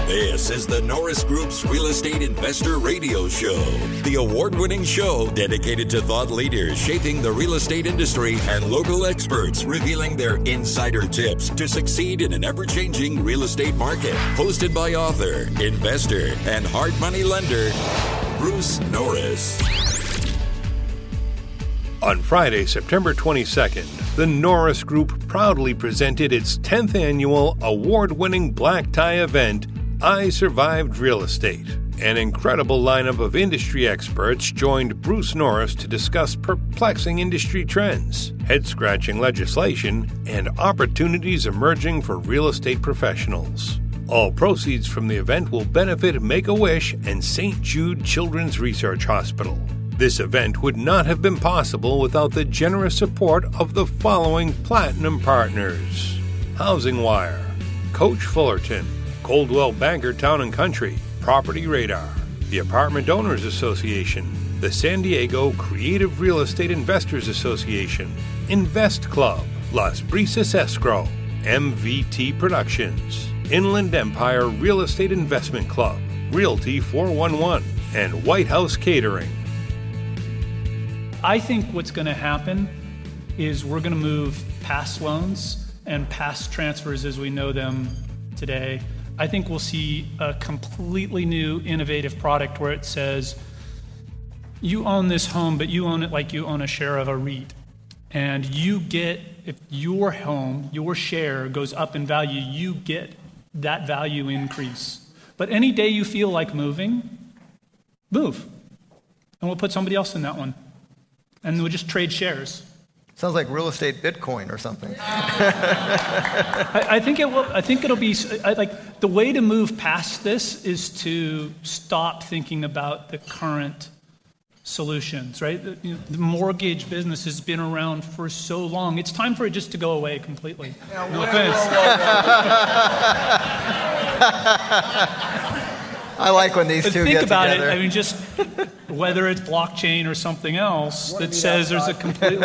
This is the Norris Group's Real Estate Investor Radio Show, the award-winning show dedicated to thought leaders shaping the real estate industry and local experts revealing their insider tips to succeed in an ever-changing real estate market. Hosted by author, investor, and hard money lender, Bruce Norris. On Friday, September 22nd, the Norris Group proudly presented its 10th annual award-winning black tie event, I Survived Real Estate. An incredible lineup of industry experts joined Bruce Norris to discuss perplexing industry trends, head-scratching legislation, and opportunities emerging for real estate professionals. All proceeds from the event will benefit Make-A-Wish and St. Jude Children's Research Hospital. This event would not have been possible without the generous support of the following platinum partners: Housing Wire, Coach Fullerton, Coldwell Banker Town & Country, Property Radar, the Apartment Owners Association, the San Diego Creative Real Estate Investors Association, Invest Club, Las Brisas Escrow, MVT Productions, Inland Empire Real Estate Investment Club, Realty 411, and White House Catering. I think what's going to happen is we're going to move past loans and past transfers as we know them today. I think we'll see a completely new innovative product where it says, you own this home, but you own it like you own a share of a REIT. And you get, if your home, your share goes up in value, you get that value increase. But any day you feel like moving, move. And we'll put somebody else in that one. And we'll just trade shares. Sounds like real estate Bitcoin or something. I think it will. I think it'll be like the way to move past this is to stop thinking about the current solutions. Right, the mortgage business has been around for so long. It's time for it just to go away completely. No offense. I like when these two think get about together. it. I mean, just whether it's blockchain or something else that says there's a completely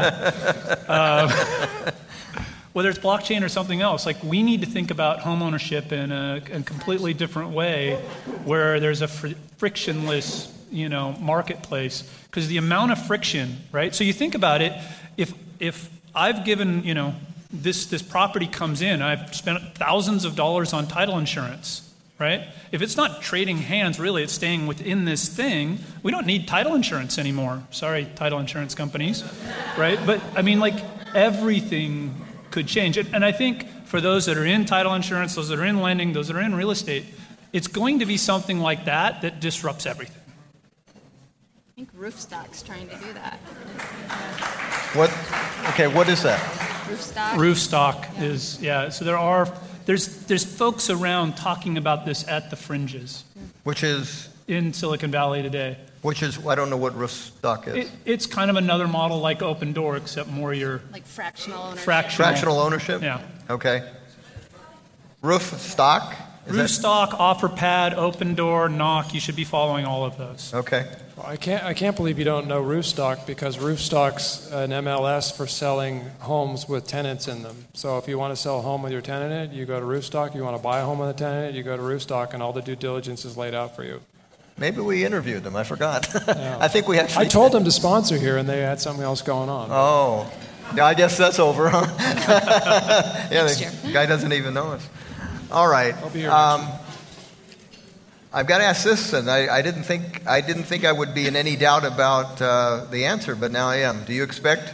whether it's blockchain or something else, like we need to think about home ownership in a completely different way, where there's a frictionless, marketplace. Because the amount of friction, right? So you think about it. If I've given, this property comes in, I've spent thousands of dollars on title insurance. Right? If it's not trading hands, really, it's staying within this thing. We don't need title insurance anymore. Sorry, title insurance companies, right? But I mean, like everything could change. And I think for those that are in title insurance, those that are in lending, those that are in real estate, it's going to be something like that disrupts everything. I think Roofstock's trying to do that. What? Okay, what is that? Roofstock? Roofstock is, so there's folks around talking about this at the fringes. Which is? In Silicon Valley today. Which is, I don't know what Roofstock is. It's kind of another model like Open Door, except more your... Like fractional ownership. Fractional ownership? Yeah. Okay. Roofstock? Roofstock, OfferPad, Open Door, Knock. You should be following all of those. Okay. Well, I can't believe you don't know Roofstock, because Roofstock's an MLS for selling homes with tenants in them. So if you want to sell a home with your tenant in it, you go to Roofstock. You want to buy a home with a tenant in it, you go to Roofstock, and all the due diligence is laid out for you. Maybe we interviewed them. I forgot. Yeah. I think we actually... I told them to sponsor here, and they had something else going on. Oh. Yeah, I guess that's over, huh? Yeah, the guy doesn't even know us. All right. I'll be here I've got to ask this, and I didn't think I would be in any doubt about the answer, but now I am. Do you expect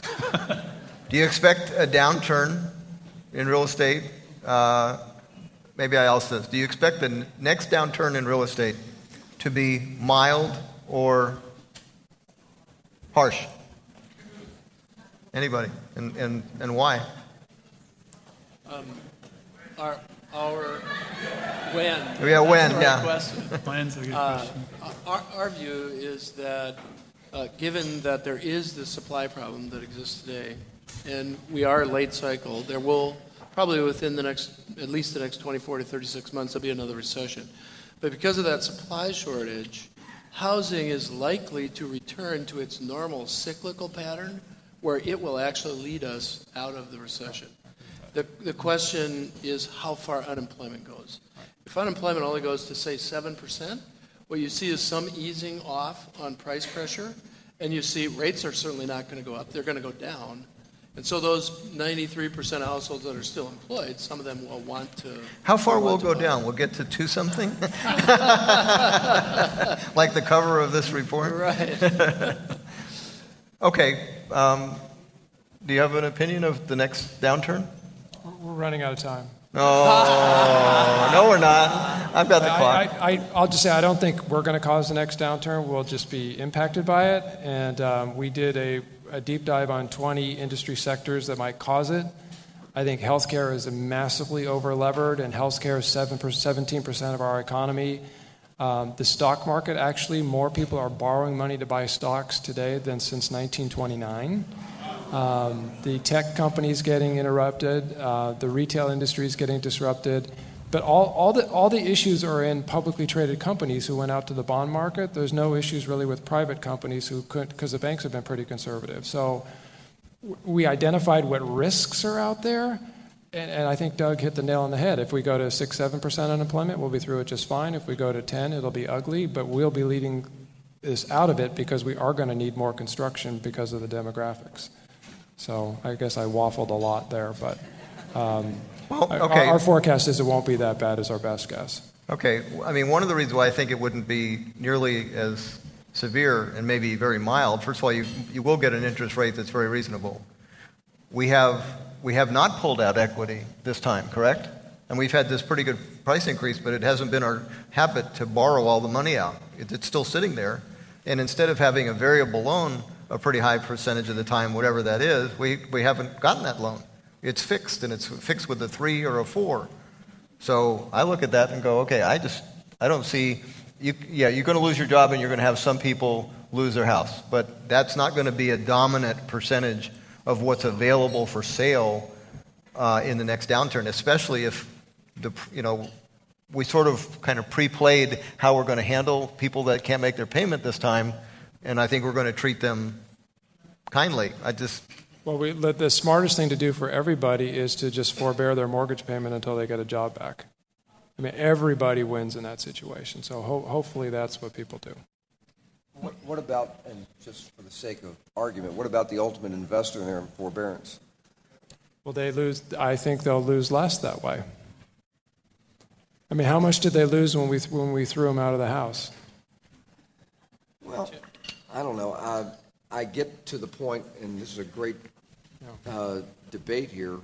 a downturn in real estate? Maybe I ask this. Do you expect the next downturn in real estate to be mild or harsh? Anybody? And why? When? Yeah, when, That's the right yeah. question. When's a good question. Our view is that given that there is this supply problem that exists today, and we are late cycle, there will probably within at least the next 24 to 36 months, there'll be another recession. But because of that supply shortage, housing is likely to return to its normal cyclical pattern where it will actually lead us out of the recession. The question is how far unemployment goes. If unemployment only goes to, say, 7%, what you see is some easing off on price pressure, and you see rates are certainly not going to go up. They're going to go down. And so those 93% of households that are still employed, some of them will want to... How far will it go down? We'll get to 2 something? Like the cover of this report? Right. Okay. Do you have an opinion of the next downturn? We're running out of time. No, we're not. I've got the clock. I'll just say I don't think we're going to cause the next downturn. We'll just be impacted by it. And we did a deep dive on 20 industry sectors that might cause it. I think healthcare is massively over-levered, and healthcare is 17% of our economy. The stock market, actually, more people are borrowing money to buy stocks today than since 1929. The tech companies getting interrupted, the retail industry is getting disrupted, but all the issues are in publicly traded companies who went out to the bond market. There's no issues really with private companies who couldn't, because the banks have been pretty conservative. So we identified what risks are out there, and I think Doug hit the nail on the head. If we go to 6-7% unemployment, we'll be through it just fine. If we go to 10, it'll be ugly, but we'll be leading this out of it because we are going to need more construction because of the demographics. So I guess I waffled a lot there, but okay. Our forecast is it won't be that bad as our best guess. Okay. I mean, one of the reasons why I think it wouldn't be nearly as severe and maybe very mild, first of all, you will get an interest rate that's very reasonable. We have not pulled out equity this time, correct? And we've had this pretty good price increase, but it hasn't been our habit to borrow all the money out. It's still sitting there. And instead of having a variable loan a pretty high percentage of the time, whatever that is, we haven't gotten that loan. It's fixed, and it's fixed with a 3 or a 4. So I look at that and go, okay, I don't see, you're going to lose your job and you're going to have some people lose their house. But that's not going to be a dominant percentage of what's available for sale in the next downturn, especially if we sort of kind of pre-played how we're going to handle people that can't make their payment this time, and I think we're going to treat them kindly. Well, the smartest thing to do for everybody is to just forbear their mortgage payment until they get a job back. I mean, everybody wins in that situation, so hopefully that's what people do. What about, and just for the sake of argument, what about the ultimate investor in their forbearance? Well, I think they'll lose less that way. I mean, how much did they lose when we threw them out of the house? Well, I don't know. I get to the point, and this is a great debate here.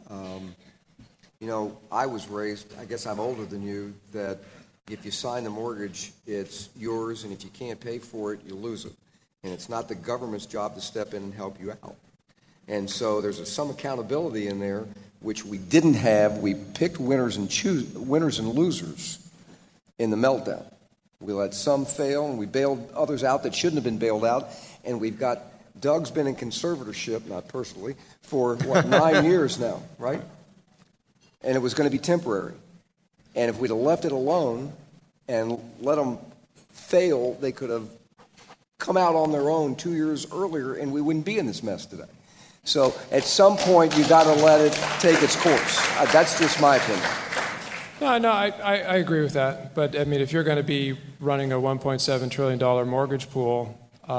I was raised, I guess I'm older than you, that if you sign the mortgage, it's yours, and if you can't pay for it, you lose it. And it's not the government's job to step in and help you out. And so there's some accountability in there, which we didn't have. We picked winners and losers in the meltdown. We let some fail, and we bailed others out that shouldn't have been bailed out. And we've got, Doug's been in conservatorship, not personally, for 9 years now, right? And it was going to be temporary. And if we'd have left it alone and let them fail, they could have come out on their own 2 years earlier, and we wouldn't be in this mess today. So at some point, you got to let it take its course. That's just my opinion. No, I agree with that. But, I mean, if you're going to be running a $1.7 trillion mortgage pool,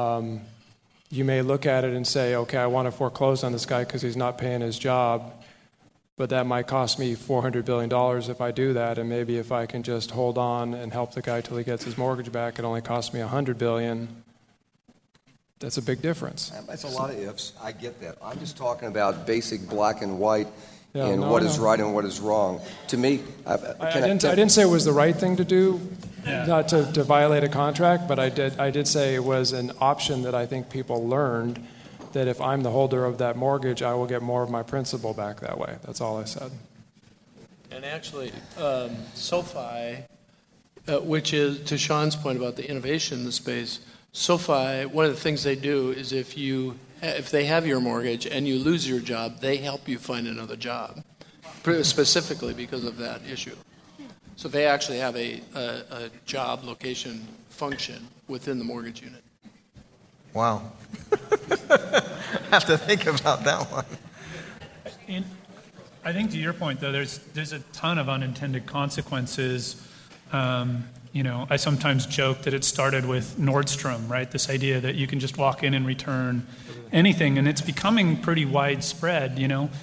you may look at it and say, okay, I want to foreclose on this guy because he's not paying his job, but that might cost me $400 billion if I do that, and maybe if I can just hold on and help the guy till he gets his mortgage back, it only costs me $100 billion. That's a big difference. That's a lot of ifs. I get that. I'm just talking about basic black and white what is right and what is wrong. To me, I didn't say it was the right thing to do, not to violate a contract, but I did say it was an option that I think people learned, that if I'm the holder of that mortgage, I will get more of my principal back that way. That's all I said. And actually, SoFi, which is, to Sean's point about the innovation in the space, SoFi, one of the things they do is if they have your mortgage and you lose your job, they help you find another job, specifically because of that issue. So they actually have a job location function within the mortgage unit. Wow. I have to think about that one. I think to your point, though, there's a ton of unintended consequences. I sometimes joke that it started with Nordstrom, right? This idea that you can just walk in and return anything, and it's becoming pretty widespread,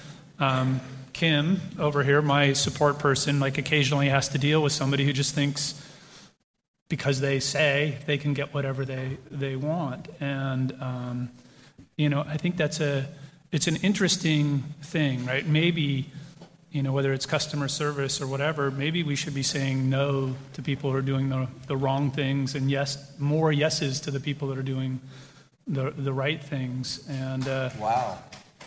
Kim over here, my support person, occasionally has to deal with somebody who just thinks because they say they can get whatever they want. And, I think it's an interesting thing, right? Maybe, whether it's customer service or whatever, maybe we should be saying no to people who are doing the wrong things and more yeses to the people that are doing the right things. And wow.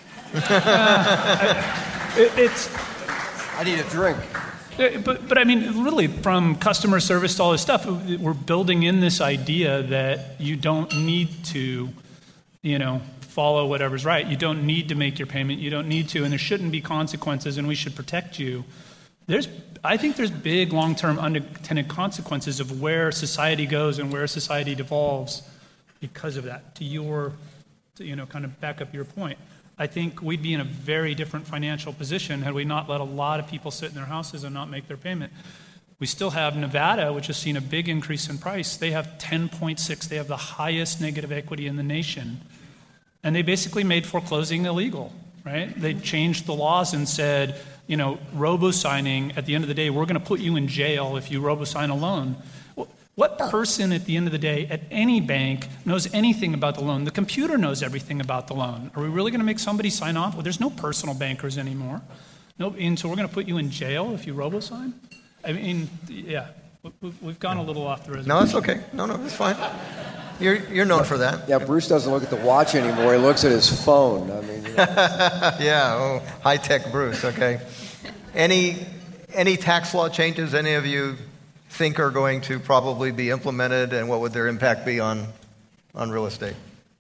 I need a drink. But I mean, really, from customer service to all this stuff, we're building in this idea that you don't need to, follow whatever's right. You don't need to make your payment. You don't need to, and there shouldn't be consequences, and we should protect you. I think there's big long-term unintended consequences of where society goes and where society devolves because of that. To kind of back up your point, I think we'd be in a very different financial position had we not let a lot of people sit in their houses and not make their payment. We still have Nevada, which has seen a big increase in price. They have 10.6. They have the highest negative equity in the nation. And they basically made foreclosing illegal, right? They changed the laws and said, robo-signing, at the end of the day, we're going to put you in jail if you robo-sign a loan. What person at the end of the day at any bank knows anything about the loan? The computer knows everything about the loan. Are we really going to make somebody sign off? Well, there's no personal bankers anymore. And so we're going to put you in jail if you robo-sign? I mean, yeah, we've gone a little off the reservation. No, it's okay. No, it's fine. You're known for that. Yeah, Bruce doesn't look at the watch anymore. He looks at his phone. I mean, yeah, high-tech Bruce, okay. Any tax law changes any of you think are going to probably be implemented, and what would their impact be on real estate?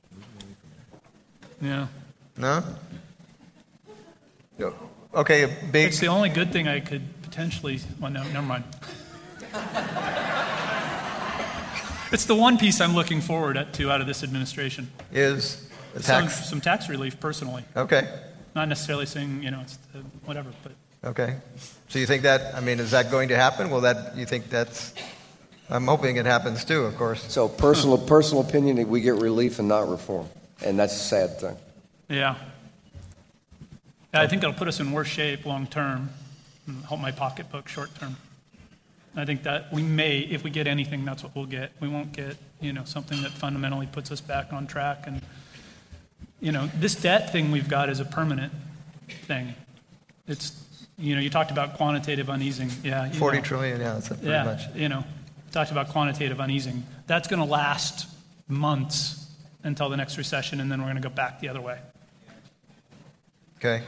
Yeah. No? Okay, It's the only good thing I could potentially... Well, no, never mind. It's the one piece I'm looking forward to out of this administration. Is the some tax relief, personally. Okay. Not necessarily saying, it's whatever, but... Okay. So you think that, is that going to happen? You think that's... I'm hoping it happens too, of course. So personal opinion, we get relief and not reform. And that's a sad thing. Yeah. I think it'll put us in worse shape long term and help my pocketbook short term. I think that we may, if we get anything, that's what we'll get. We won't get, something that fundamentally puts us back on track. And, this debt thing we've got is a permanent thing. It's, you talked about quantitative uneasing. Yeah. 40 trillion, yeah, that's pretty much. Talked about quantitative uneasing. That's going to last months until the next recession, and then we're going to go back the other way. Okay.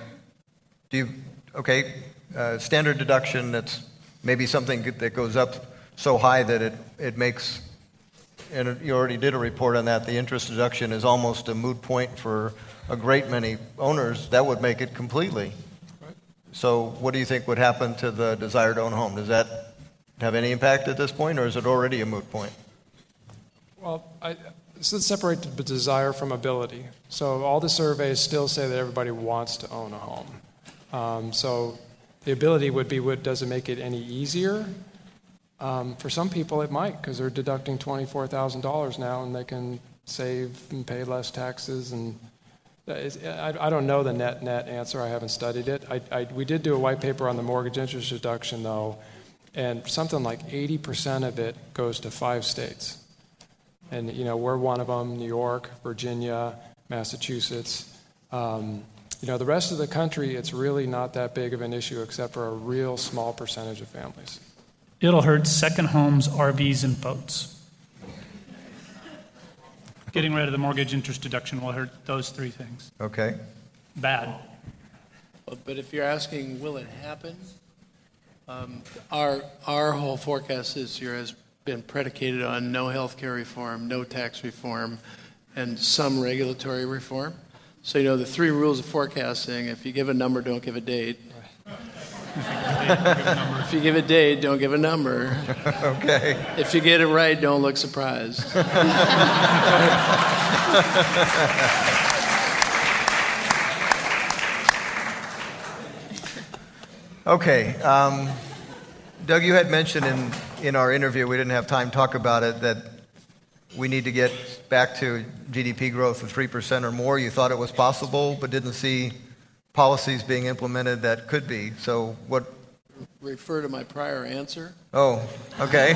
Standard deduction, that's maybe something that goes up so high that it makes, and you already did a report on that, the interest deduction is almost a moot point for a great many owners. That would make it completely. Right. So what do you think would happen to the desire to own a home? Does that have any impact at this point, or is it already a moot point? Well, so let's separate the desire from ability. So all the surveys still say that everybody wants to own a home. So the ability would be, does it make it any easier? For some people it might, because they're deducting $24,000 now and they can save and pay less taxes. And I don't know the net answer. I haven't studied it. We did do a white paper on the mortgage interest deduction, though, and something like 80% of it goes to 5 states. And, we're one of them: New York, Virginia, Massachusetts. The rest of the country, it's really not that big of an issue except for a real small percentage of families. It'll hurt second homes, RVs, and boats. Getting rid of the mortgage interest deduction will hurt those 3 things. Okay. Bad. But if you're asking, will it happen? Our whole forecast this year has been predicated on no health care reform, no tax reform, and some regulatory reform. So, the 3 rules of forecasting: if you give a number, don't give a date. If you give a date, don't give a number. Okay. If you get it right, don't look surprised. Okay. Doug, you had mentioned in our interview, we didn't have time to talk about it, that we need to get back to GDP growth of 3% or more. You thought it was possible, but didn't see policies being implemented that could be. So what? Refer to my prior answer. Oh, okay.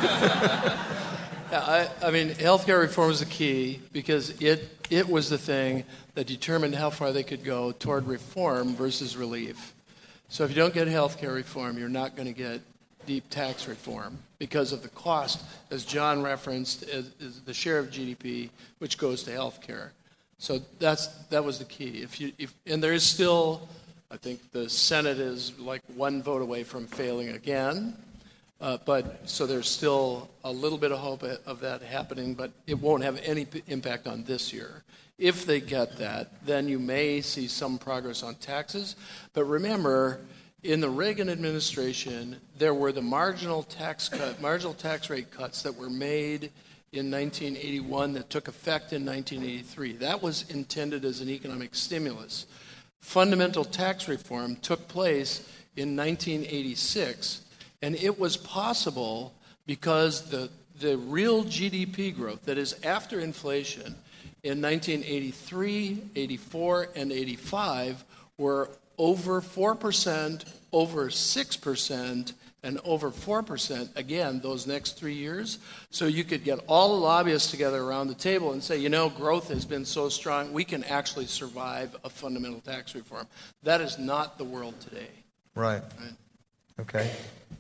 Yeah, I mean, healthcare reform is the key because it was the thing that determined how far they could go toward reform versus relief. So if you don't get healthcare reform, you're not going to get deep tax reform because of the cost, as John referenced, is the share of GDP which goes to healthcare. So that was the key. And there is still, I think the Senate is like one vote away from failing again. But so there's still a little bit of hope of that happening, but it won't have any impact on this year. If they get that, then you may see some progress on taxes. But remember, in the Reagan administration, there were the marginal tax rate cuts that were made in 1981 that took effect in 1983. That was intended as an economic stimulus. Fundamental tax reform took place in 1986. And it was possible because the real GDP growth, that is after inflation, in 1983, 84, and 85 were over 4%, over 6%, and over 4%, again, those next 3 years. So you could get all the lobbyists together around the table and say, growth has been so strong, we can actually survive a fundamental tax reform. That is not the world today. Right. Okay.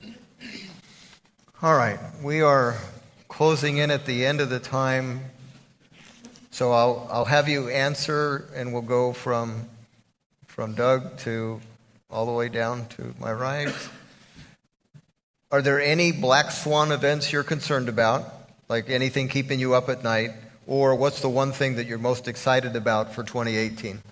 All right. We are closing in at the end of the time. So I'll have you answer, and we'll go from Doug to all the way down to my right. Are there any black swan events you're concerned about, like anything keeping you up at night, or what's the one thing that you're most excited about for 2018?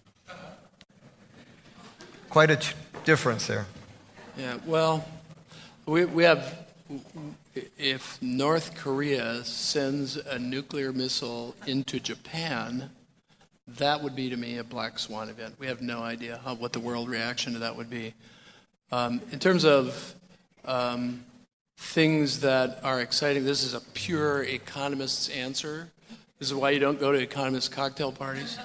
Quite a difference there. Yeah, well, we have, if North Korea sends a nuclear missile into Japan, that would be, to me, a black swan event. We have no idea what the world reaction to that would be. In terms of things that are exciting, this is a pure economist's answer. This is why you don't go to economist cocktail parties.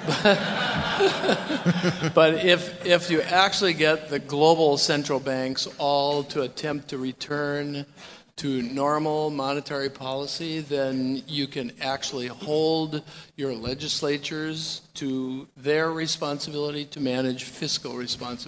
But if you actually get the global central banks all to attempt to return to normal monetary policy, then you can actually hold your legislatures to their responsibility to manage fiscal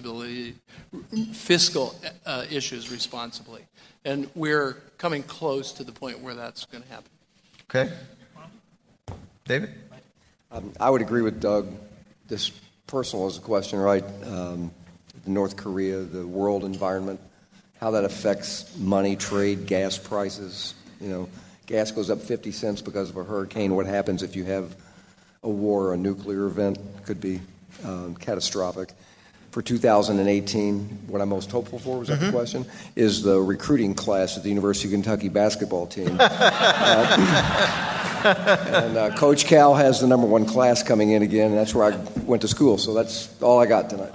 issues responsibly. And we're coming close to the point where that's going to happen. Okay. David? I would agree with Doug. This personal is a question, right? North Korea, the world environment, how that affects money, trade, gas prices. Gas goes up 50 cents because of a hurricane. What happens if you have a war or a nuclear event? Could be catastrophic. For 2018, what I'm most hopeful for, was that the question, is the recruiting class at the University of Kentucky basketball team. And Coach Cal has the number one class coming in again, and that's where I went to school. So that's all I got tonight.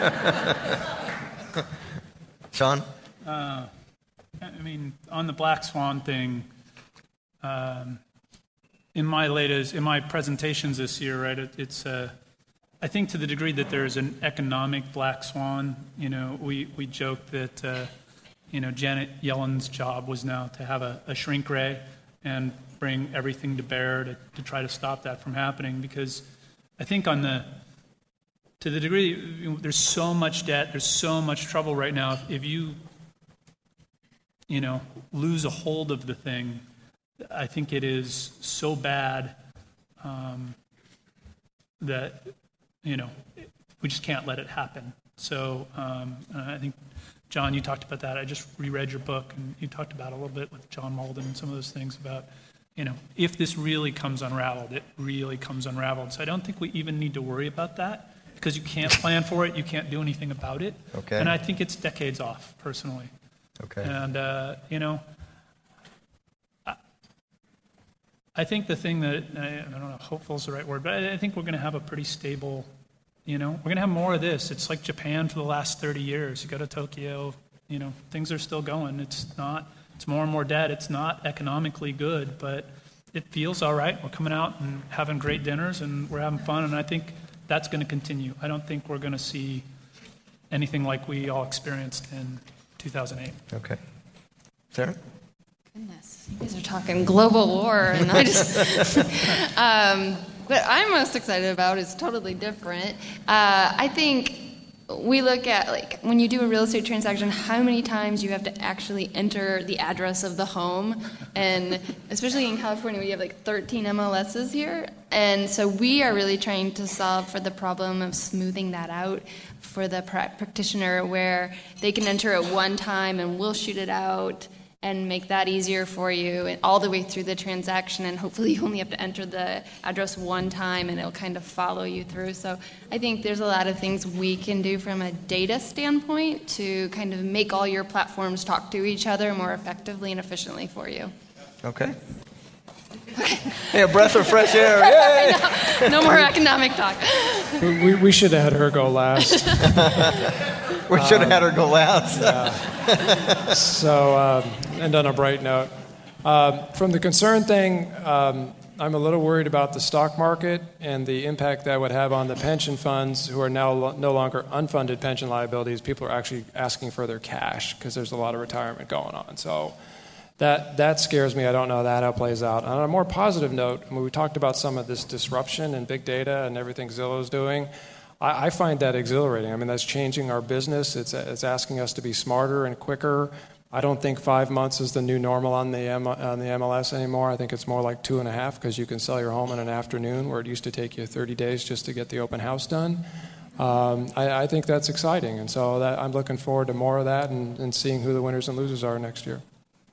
Sean? I mean, on the black swan thing, in my presentations this year, right, it's I think to the degree that there's an economic black swan, we joke that Janet Yellen's job was now to have a shrink ray and bring everything to bear to try to stop that from happening, because I think to the degree there's so much debt, there's so much trouble right now. If you lose a hold of the thing, I think it is so bad that we just can't let it happen. So I think, John, you talked about that. I just reread your book, and you talked about a little bit with John Malden and some of those things about, if this really comes unraveled, it really comes unraveled. So I don't think we even need to worry about that, because you can't plan for it, you can't do anything about it. Okay. And I think it's decades off, personally. Okay. And, I think the thing that, I don't know, hopeful is the right word, but I think we're going to have a pretty stable We're going to have more of this. It's like Japan for the last 30 years. You go to Tokyo, things are still going. It's more and more debt. It's not economically good, but it feels all right. We're coming out and having great dinners, and we're having fun, and I think that's going to continue. I don't think we're going to see anything like we all experienced in 2008. Okay. Sarah? Goodness, you guys are talking global war, and I just... what I'm most excited about is totally different. I think we look at, when you do a real estate transaction, how many times you have to actually enter the address of the home. And especially in California, we have 13 MLSs here. And so we are really trying to solve for the problem of smoothing that out for the practitioner, where they can enter at one time and we'll shoot it out and make that easier for you and all the way through the transaction, and hopefully you only have to enter the address one time and it'll kind of follow you through. So I think there's a lot of things we can do from a data standpoint to kind of make all your platforms talk to each other more effectively and efficiently for you. Okay. Hey, a breath of fresh air. Yay! No more economic talk. We should have had her go last. We should have had her go last. Yeah. So, and on a bright note, from the concern thing, I'm a little worried about the stock market and the impact that would have on the pension funds, who are now no longer unfunded pension liabilities. People are actually asking for their cash because there's a lot of retirement going on. So that scares me. I don't know how it plays out. On a more positive note, we talked about some of this disruption and big data and everything Zillow's doing. I find that exhilarating. That's changing our business. It's asking us to be smarter and quicker. I don't think 5 months is the new normal on the MLS anymore. I think it's more like 2.5, because you can sell your home in an afternoon, where it used to take you 30 days just to get the open house done. I think that's exciting, and so I'm looking forward to more of that and seeing who the winners and losers are next year.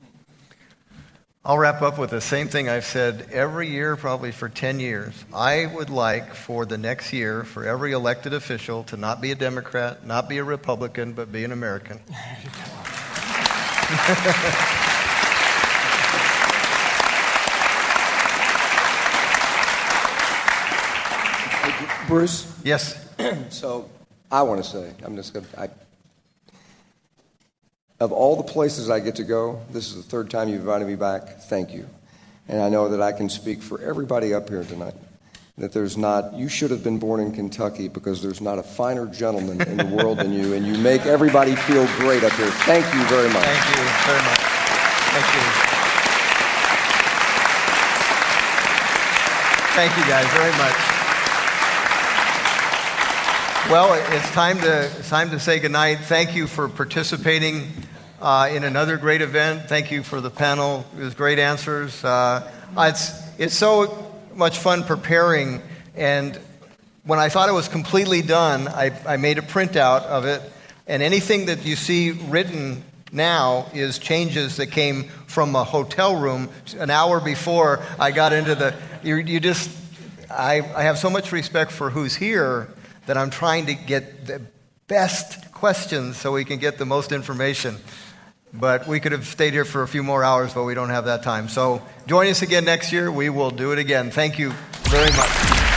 I'll wrap up with the same thing I've said every year, probably for 10 years. I would like for the next year for every elected official to not be a Democrat, not be a Republican, but be an American. Bruce? Yes. So I want to say, of all the places I get to go, this is the third time you've invited me back. Thank you. And I know that I can speak for everybody up here tonight, that you should have been born in Kentucky, because there's not a finer gentleman in the world than you, and you make everybody feel great up here. Thank you very much. Thank you very much. Thank you. Thank you guys very much. Well, it's time to say goodnight. Thank you for participating in another great event. Thank you for the panel. It was great answers. It's so much fun preparing, and when I thought it was completely done, I made a printout of it, and anything that you see written now is changes that came from a hotel room an hour before I got into the... I have so much respect for who's here that I'm trying to get the best questions so we can get the most information. But we could have stayed here for a few more hours, but we don't have that time. So join us again next year. We will do it again. Thank you very much.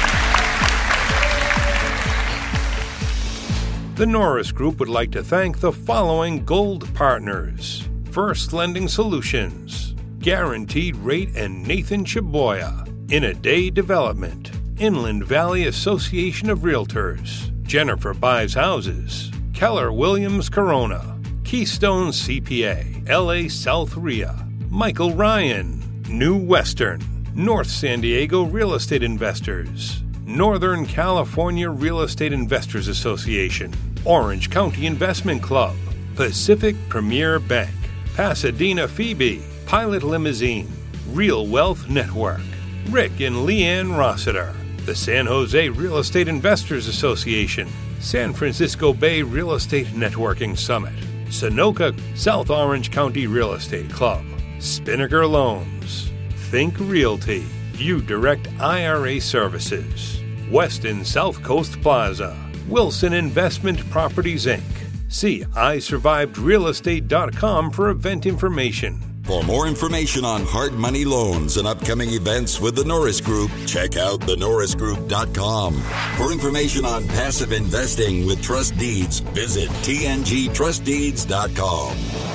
The Norris Group would like to thank the following gold partners: First Lending Solutions, Guaranteed Rate and Nathan Chaboya, In a Day Development, Inland Valley Association of Realtors, Jennifer Buys Houses, Keller Williams Corona, Keystone CPA, LA South RIA, Michael Ryan, New Western, North San Diego Real Estate Investors, Northern California Real Estate Investors Association, Orange County Investment Club, Pacific Premier Bank, Pasadena Phoebe, Pilot Limousine, Real Wealth Network, Rick and Leanne Rossiter, the San Jose Real Estate Investors Association, San Francisco Bay Real Estate Networking Summit, Sunoco South Orange County Real Estate Club, Spinnaker Loans, Think Realty, U-Direct IRA Services, West and South Coast Plaza, Wilson Investment Properties, Inc. See iSurvivedRealestate.com for event information. For more information on hard money loans and upcoming events with the Norris Group, check out thenorrisgroup.com. For information on passive investing with trust deeds, visit tngtrustdeeds.com.